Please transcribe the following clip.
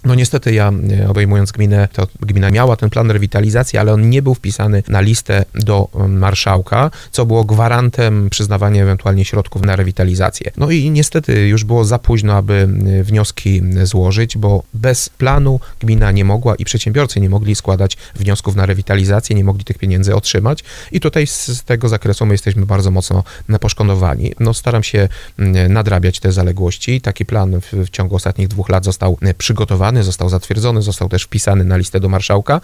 No niestety ja, obejmując gminę, to gmina miała ten plan rewitalizacji, ale on nie był wpisany na listę do marszałka, co było gwarantem przyznawania ewentualnie środków na rewitalizację. No i niestety już było za późno, aby wnioski złożyć, bo bez planu gmina nie mogła i przedsiębiorcy nie mogli składać wniosków na rewitalizację, nie mogli tych pieniędzy otrzymać i tutaj z tego zakresu my jesteśmy bardzo mocno poszkodowani. No staram się nadrabiać te zaległości. Taki plan w ciągu ostatnich 2 lat został przygotowany, został zatwierdzony, został też wpisany na listę do marszałka.